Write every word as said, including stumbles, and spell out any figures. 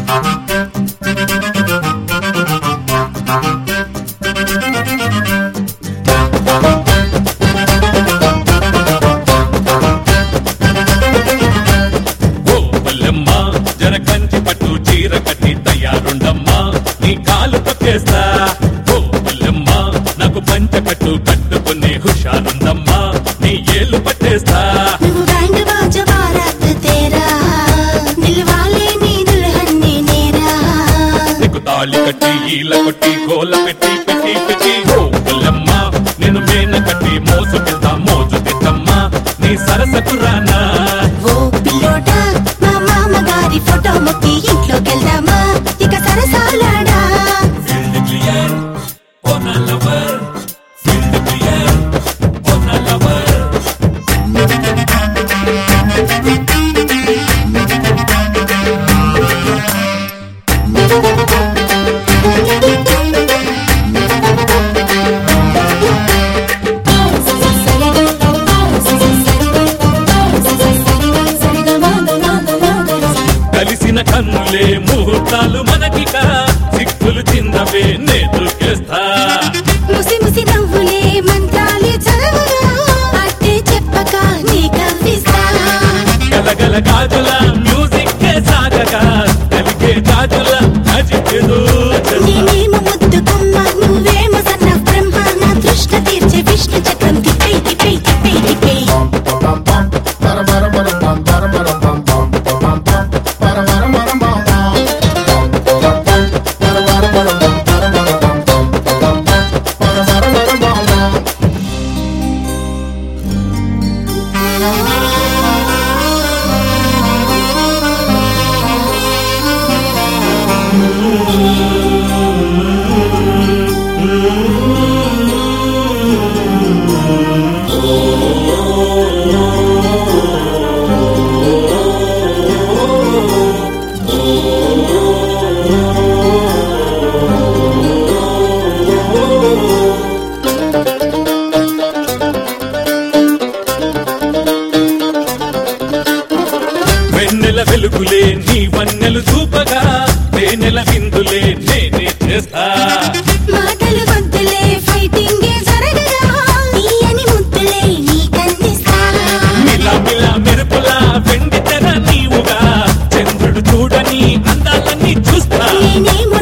జరకంచి పట్టు చీర కట్టి తయారుండమ్మా నీ కాలు పక్కేస్తా ఓ బల్లెమ్మ నాకు పంచ కట్టు కట్టుకునే హుషారుందమ్మా నీ ఏళ్ళు పట్టేస్తా నీకు తాళి కట్టి ఈల కొట్టి గోల పెట్టి పెట్టి పెట్టి ఓ బల్లెమ్మ నేను మేన కట్టి మోసు పెద్ద మోజు తిట్టమ్మా నీ సరసకు రానా ఫోటో మొక్కి ఇంట్లోకి వెళ్దామా ఇక సరసాలాడా కలిసిన కన్నులే ముహూర్తాలు మనకిక సిక్కులు చిన్నవే నే దూకేస్తా ముసి ముసి నవ్వులే మంత్రాలే చదవగా అట్టే చెప్పక నీ కవ్విస్తా గలగల గాజుల మ్యూజిక్ సాగగా కలిగే గాజుల అజికేదో నేనేమో ముద్దు కొమ్మ నువ్వేమో సన్న బ్రహ్మ నా దృష్ట తీర్చే విష్ణు చక్రం తిప్పై తిప్పై తిప్పై తిప్పై వెన్నెల వెలుగులే నీ వన్నెలు చూపగా తేనెల విందులే నేనే చేస్తా మాటలు వద్దులే ఫైటింగే జరగగా తీయని ముద్దులే నీకందిస్తా మిలా మిలా మెరుపులా వెండి తెర నీవుగా చంద్రుడు చూడని అందాలన్నీ చూస్తా నేనేమో